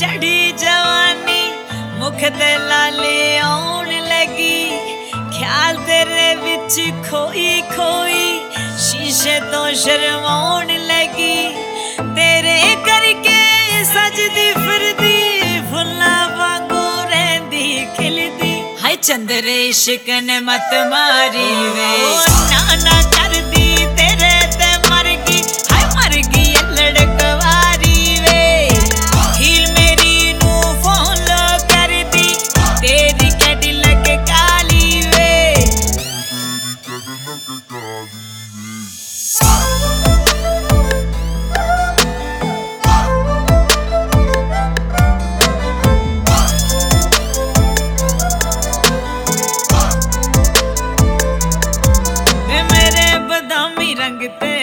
चढ़ी जवानी मुख ते लाले आउण लगी ख्याल तेरे विच खोई खोई शीशे तो शर्माउण लगी तेरे करके सजदी फिरदी फुल्ला वांगू रहंदी खिलदी हाय चंद्र इश्क ने मत मारी वे ना कर दी तेरे ते मर गई हाय मर गई लड़कवारी वे हील मेरी नू फॉलो कर दी तेरी कैडिलक काली वे रंग ते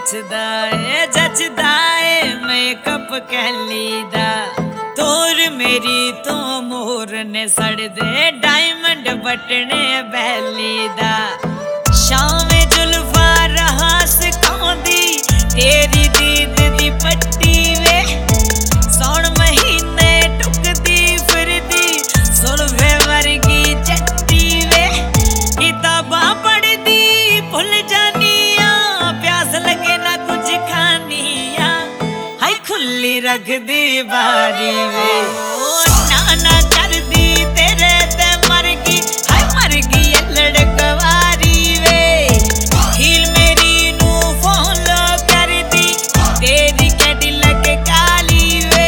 जचदा है मेकअप कहली दा तोर मेरी तो मोर ने सड़ दे डायमंड बटने बैली दा शाम जुल्फा रहा सिखांदी तेरी दीद दी पट्टी वे सौण महीने टुकदी फिरदी सुलभे वर्गी चट्टी वे किताबां पढ़दी भुल जानी लगे ना कुछ खानिया हाय खुली रख दी बारी वे ना कर दी तेरे ते मर गई हाय मर गई लड़कवारी वे हील मेरी नू फॉलो कर दी तेरी कैडिलक काली वे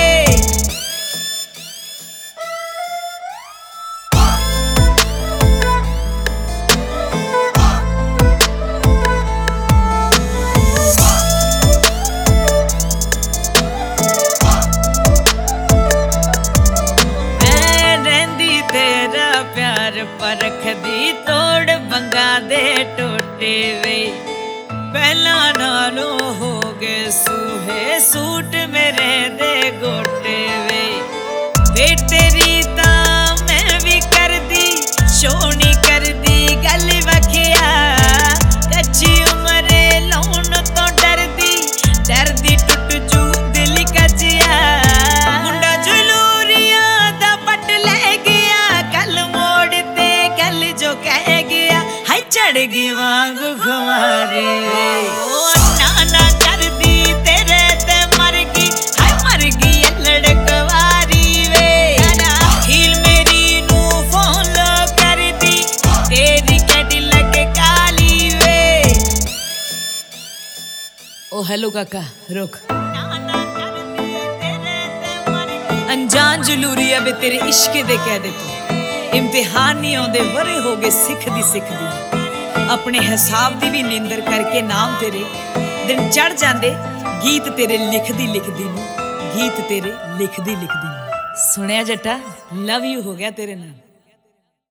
परख दी तोड़ बंगा दे टोटे वे पहला नालों हो गए सूहे सूट मेरे दे गोटे वे तेरी ता मैं भी कर दी सोनी कर दी गल वखिया कच्ची उम्रे लौन तो डर दी टुट जू दिल कचिया मुंडा जुलूरिया दा पट ले गया कल जो कह गया हाय चढ़ गई वांग खुमारी ना कर दी तेरे ते मर गई हाय मर गई लड़कवारी वे हील मेरी नू फॉलो कर दी तेरी कैडिलक काली वे ओ हेलो काका रुक अनजान जलूरिया वे तेरे इश्क दे कह दे तू इम्तिहान नहीं आउंदे वरे हो गए सिखदी अपने हिसाब दी भी निंदर करके नाम तेरे दिन चढ़ जांदे गीत तेरे लिखदी गीत तेरे लिखदी सुनिया जट्टा लव यू हो गया तेरे नाल।